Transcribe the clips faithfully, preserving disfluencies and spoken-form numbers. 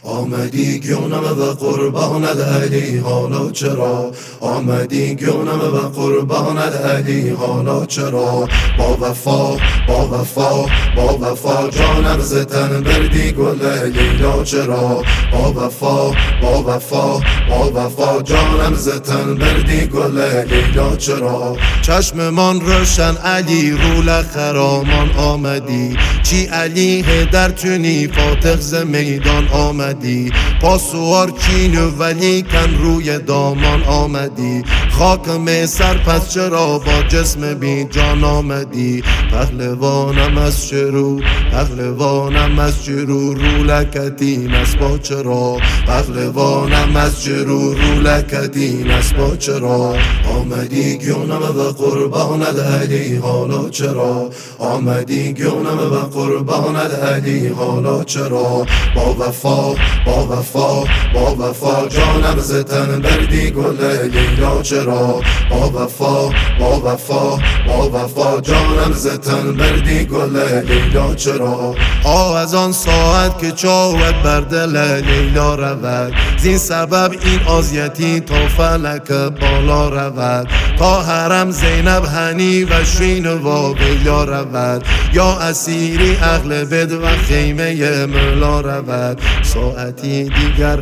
آمدی گونم و قربانت علی حالا چرا؟ آمدی گونم و قربانت علی حالا چرا؟ با وفا با وفا با وفا جانم ز تن بردی گل لیلا چرا؟ با وفا با وفا با وفا جانم ز تن بردی گل لیلا چرا؟ چشممان روشن علی رول خرامان آمدی، چی علیه در تونی فاتح ز میدان آمدی، پاسوار چینو ولی کن روی دامان آمدی، خاکم سر پس چرا با جسم بی جان آمدی؟ پهلوانم از شروع پهلوانم از شروع رو لکتین اسبا چرا؟ پهلوانم از شروع رو لکتین اسبا چرا؟ آمدی گونم و قربانت علی حالا چرا؟ آمدی گونم و قربانت علی حالا چرا؟ با وفا با وفا با وفا جانم ز تن بردی گل لیلا چرا؟ با وفا با وفا با وفا جانم ز تن بردی گل لیلا چرا؟ آه از آن ساعت که چاوت بر دل لیلا رود، زین سبب این آذیتی تا فلک بالا رود، تا حرم زینب هنی و شین و ویلا رود، یا اسیری اهل بد و خیمه مولا رود، ساعتی دیگر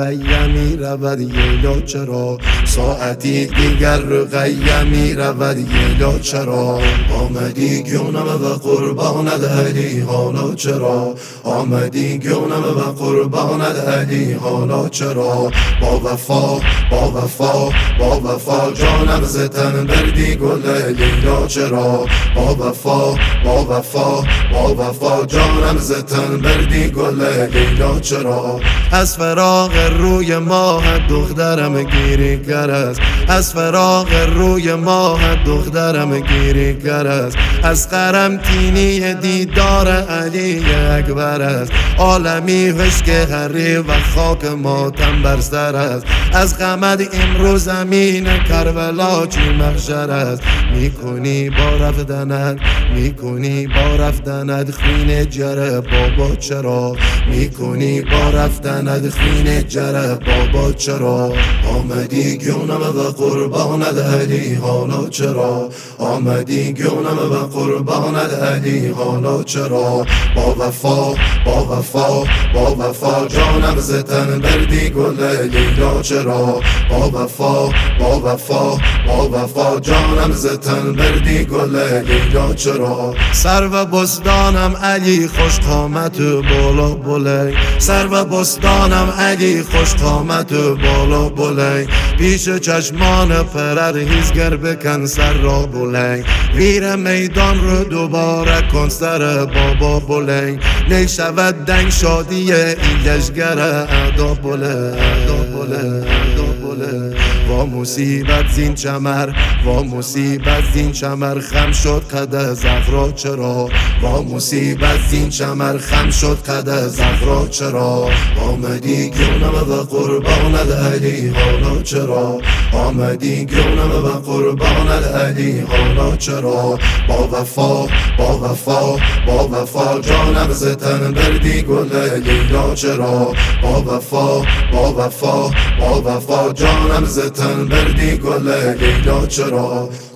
رقیمی رود یلا چرا؟ ساعتی دیگر رقیمی رود یلا چرا؟ آمدی گونم و قربانت علی حالا چرا؟ آمدی گونم و قربانت علی حالا چرا؟ با وفا با وفا با وفا جانم ز تن بردی گل لیلا چرا؟ با وفا با وفا با وفا جانم ز تن بردی گل لیلا چرا؟ از فراق روی ماه دخترم گیری گر است، از فراق روی ماه دخترم گیری گر است، از قرنطینی دیدار علی اکبر است، عالمی خشک هری و خاک ماتم بر سر است، از غمت امروز زمین کربلا چی محشر است، میکنی با رفتنت میکنی با رفتنت خون جره بابا چرا؟ میکنی با رفتنت خون جره بابا چرا؟ آمدی گونم و قربانت علی حالا چرا؟ آمدی گونم و قربانت علی حالا چرا؟ با وفا با وفا با وفا جانم ز تن بردی گل لیلا چرا؟ با وفا با وفا با وفا جانم ز تن بردی گل لیلا چرا؟ سر و بستانم علی خوش قامت بالا بلند، سر و بستانم علی خوش قامت بالا بلند، پیش چشمان پرر هیزگر بکن سر را بلند، ویر میدان رو دوباره کن سر بابا بلند، نی شود دنگ شادی این لشگر ادا بلند ادا بلند ادا بلند. و مصیبت زین چمر و مصیبت زین چمر خم شد قد زهرا چرا؟ و مصیبت زین چمر خم شد قد زهرا چرا؟ آمدی گونم و قربانت علی حالا چرا؟ آمدی گونم و قربانت علی حالا چرا؟ با وفا با وفا با وفا جانم ز تن بردی گل لیلا چرا؟ با وفا با وفا با وفا جانم ز تن بردی گل لیلا چرا؟